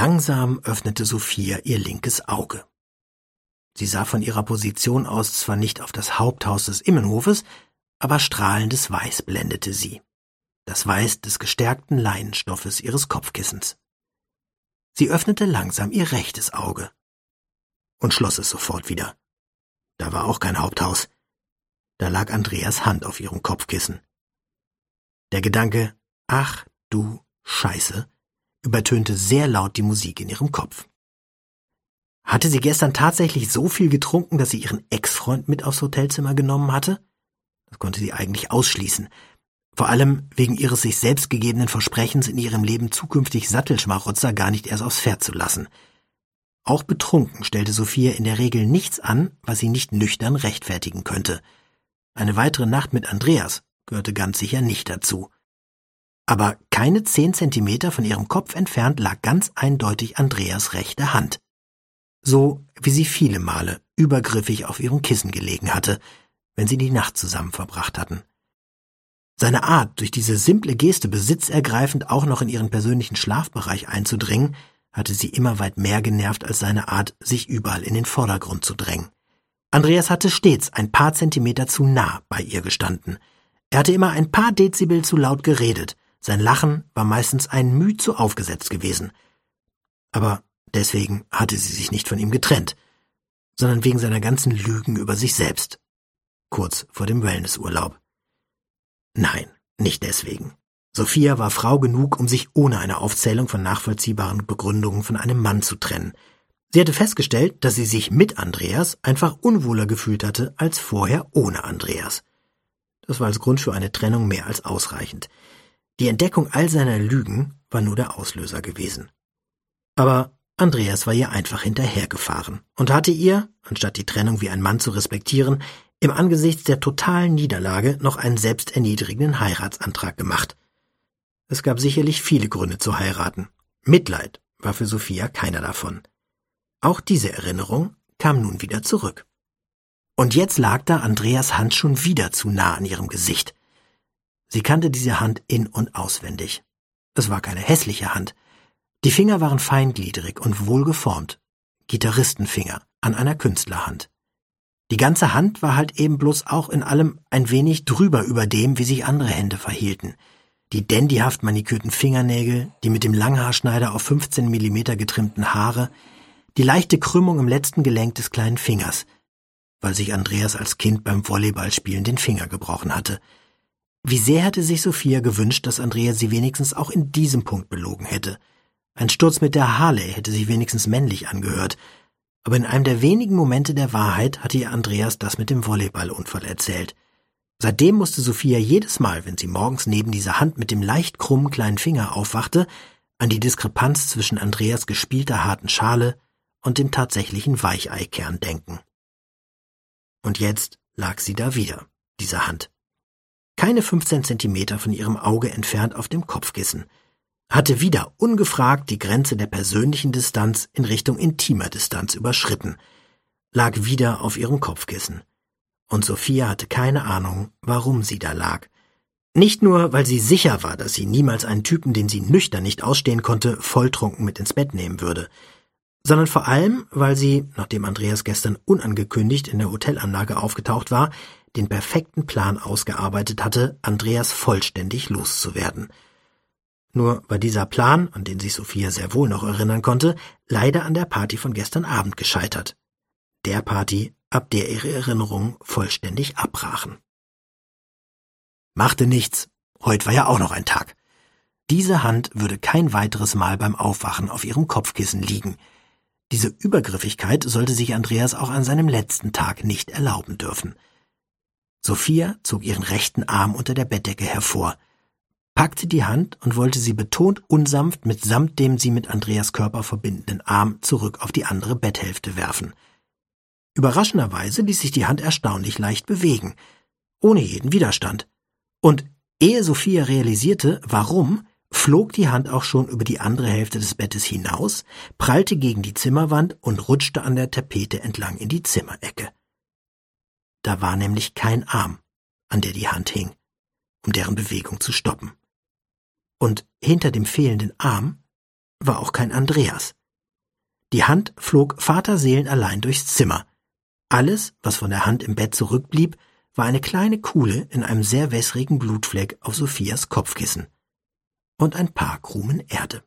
Langsam öffnete Sophia ihr linkes Auge. Sie sah von ihrer Position aus zwar nicht auf das Haupthaus des Immenhofes, aber strahlendes Weiß blendete sie. Das Weiß des gestärkten Leinenstoffes ihres Kopfkissens. Sie öffnete langsam ihr rechtes Auge und schloss es sofort wieder. Da war auch kein Haupthaus. Da lag Andreas Hand auf ihrem Kopfkissen. Der Gedanke, ach du Scheiße, übertönte sehr laut die Musik in ihrem Kopf. Hatte sie gestern tatsächlich so viel getrunken, dass sie ihren Ex-Freund mit aufs Hotelzimmer genommen hatte? Das konnte sie eigentlich ausschließen. Vor allem wegen ihres sich selbst gegebenen Versprechens, in ihrem Leben zukünftig Sattelschmarotzer gar nicht erst aufs Pferd zu lassen. Auch betrunken stellte Sophia in der Regel nichts an, was sie nicht nüchtern rechtfertigen könnte. Eine weitere Nacht mit Andreas gehörte ganz sicher nicht dazu. Aber keine 10 Zentimeter von ihrem Kopf entfernt lag ganz eindeutig Andreas rechte Hand. So wie sie viele Male übergriffig auf ihrem Kissen gelegen hatte, wenn sie die Nacht zusammen verbracht hatten. Seine Art, durch diese simple Geste besitzergreifend auch noch in ihren persönlichen Schlafbereich einzudringen, hatte sie immer weit mehr genervt als seine Art, sich überall in den Vordergrund zu drängen. Andreas hatte stets ein paar Zentimeter zu nah bei ihr gestanden. Er hatte immer ein paar Dezibel zu laut geredet. Sein Lachen war meistens ein Müh zu aufgesetzt gewesen. Aber deswegen hatte sie sich nicht von ihm getrennt, sondern wegen seiner ganzen Lügen über sich selbst. Kurz vor dem Wellnessurlaub. Nein, nicht deswegen. Sophia war Frau genug, um sich ohne eine Aufzählung von nachvollziehbaren Begründungen von einem Mann zu trennen. Sie hatte festgestellt, dass sie sich mit Andreas einfach unwohler gefühlt hatte als vorher ohne Andreas. Das war als Grund für eine Trennung mehr als ausreichend. Die Entdeckung all seiner Lügen war nur der Auslöser gewesen. Aber Andreas war ihr einfach hinterhergefahren und hatte ihr, anstatt die Trennung wie ein Mann zu respektieren, im Angesichts der totalen Niederlage noch einen selbsterniedrigenden Heiratsantrag gemacht. Es gab sicherlich viele Gründe zu heiraten. Mitleid war für Sophia keiner davon. Auch diese Erinnerung kam nun wieder zurück. Und jetzt lag da Andreas Hand schon wieder zu nah an ihrem Gesicht. Sie kannte diese Hand in- und auswendig. Es war keine hässliche Hand. Die Finger waren feingliedrig und wohlgeformt. Gitarristenfinger an einer Künstlerhand. Die ganze Hand war halt eben bloß auch in allem ein wenig drüber über dem, wie sich andere Hände verhielten. Die dandyhaft manikürten Fingernägel, die mit dem Langhaarschneider auf 15 Millimeter getrimmten Haare, die leichte Krümmung im letzten Gelenk des kleinen Fingers, weil sich Andreas als Kind beim Volleyballspielen den Finger gebrochen hatte. Wie sehr hatte sich Sophia gewünscht, dass Andreas sie wenigstens auch in diesem Punkt belogen hätte. Ein Sturz mit der Harley hätte sich wenigstens männlich angehört, aber in einem der wenigen Momente der Wahrheit hatte ihr Andreas das mit dem Volleyballunfall erzählt. Seitdem musste Sophia jedes Mal, wenn sie morgens neben dieser Hand mit dem leicht krummen kleinen Finger aufwachte, an die Diskrepanz zwischen Andreas gespielter harten Schale und dem tatsächlichen Weicheikern denken. Und jetzt lag sie da wieder, diese Hand. Keine 15 Zentimeter von ihrem Auge entfernt auf dem Kopfkissen, hatte wieder ungefragt die Grenze der persönlichen Distanz in Richtung intimer Distanz überschritten, lag wieder auf ihrem Kopfkissen. Und Sophia hatte keine Ahnung, warum sie da lag. Nicht nur, weil sie sicher war, dass sie niemals einen Typen, den sie nüchtern nicht ausstehen konnte, volltrunken mit ins Bett nehmen würde, sondern vor allem, weil sie, nachdem Andreas gestern unangekündigt in der Hotelanlage aufgetaucht war, den perfekten Plan ausgearbeitet hatte, Andreas vollständig loszuwerden. Nur war dieser Plan, an den sich Sophia sehr wohl noch erinnern konnte, leider an der Party von gestern Abend gescheitert. Der Party, ab der ihre Erinnerungen vollständig abbrachen. Machte nichts, heute war ja auch noch ein Tag. Diese Hand würde kein weiteres Mal beim Aufwachen auf ihrem Kopfkissen liegen. Diese Übergriffigkeit sollte sich Andreas auch an seinem letzten Tag nicht erlauben dürfen. Sophia zog ihren rechten Arm unter der Bettdecke hervor, packte die Hand und wollte sie betont unsanft mitsamt dem sie mit Andreas Körper verbindenden Arm zurück auf die andere Betthälfte werfen. Überraschenderweise ließ sich die Hand erstaunlich leicht bewegen, ohne jeden Widerstand. Und ehe Sophia realisierte, warum, flog die Hand auch schon über die andere Hälfte des Bettes hinaus, prallte gegen die Zimmerwand und rutschte an der Tapete entlang in die Zimmerecke. Da war nämlich kein Arm, an der die Hand hing, um deren Bewegung zu stoppen. Und hinter dem fehlenden Arm war auch kein Andreas. Die Hand flog vaterseelenallein durchs Zimmer. Alles, was von der Hand im Bett zurückblieb, war eine kleine Kuhle in einem sehr wässrigen Blutfleck auf Sophias Kopfkissen und ein paar Krumen Erde.